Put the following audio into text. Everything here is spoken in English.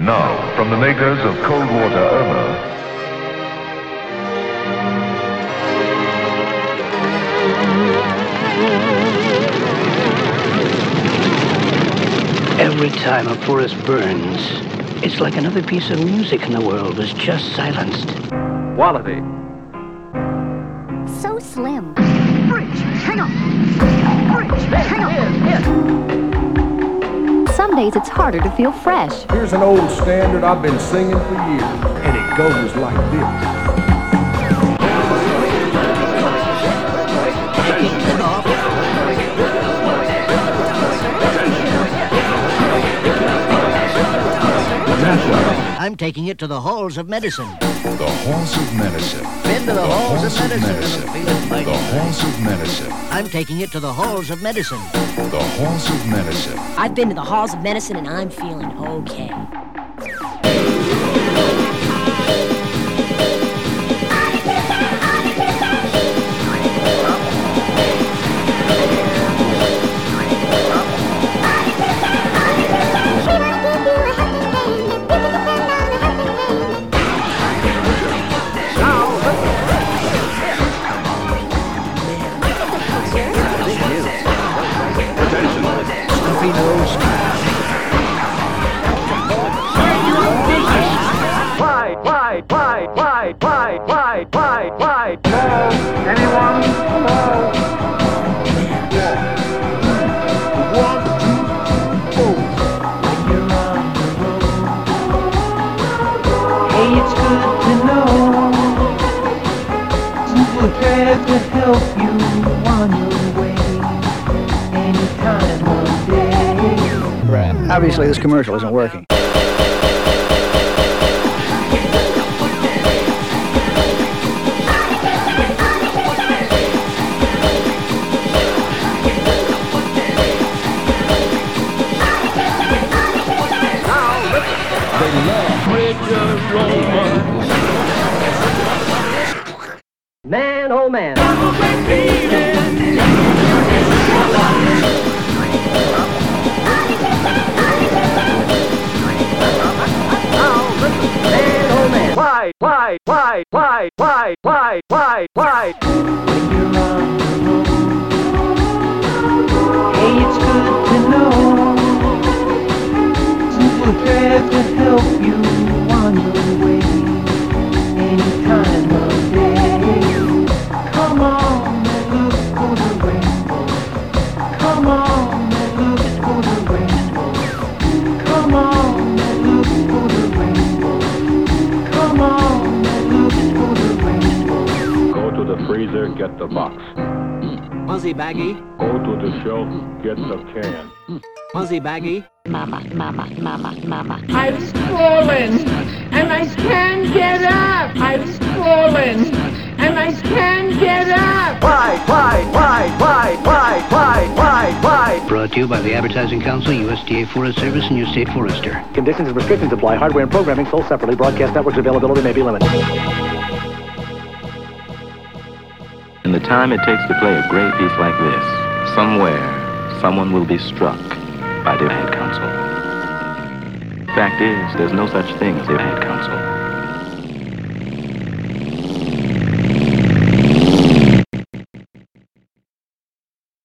now, from the makers of Cold Water Irma, every time a forest burns, it's like another piece of music in the world was just silenced. Quality. So slim. Bridge, hang on. Bridge, hang on. Some days it's harder to feel fresh. Here's an old standard I've been singing for years, and it goes like this. I'm taking it to the halls of medicine. The halls of medicine. Been to the halls of medicine. The halls of medicine. I'm taking it to the halls of medicine. The halls of medicine. I've been to the halls of medicine and I'm feeling okay. Wide. Hello? Anyone? Hello? 1, 2, 4. When you're on the road, hey, it's good to know people are there to help you on your way any time of day. Right. Obviously, this commercial isn't working. Man, oh man. Why? When you're on the road, hey, it's good to know people are there to help you on your way any time of day. Come on and look for the rainbow. Come on and look for the rainbow. Come on and look for the rainbow. Come on and look for the rainbow. Go to the freezer, get the box. Fuzzy baggy. Go to the shelf, get the can. Fuzzy baggy. Mama. I've fallen and I can't get up. I've fallen and I can't get up. Why? Brought to you by the Advertising Council, USDA Forest Service, and your state forester. Conditions and restrictions apply. Hardware and programming sold separately. Broadcast networks availability may be limited. In the time it takes to play a great piece like this, somewhere, someone will be struck by the Ad Council. Fact is, there's no such thing as the Ad Council.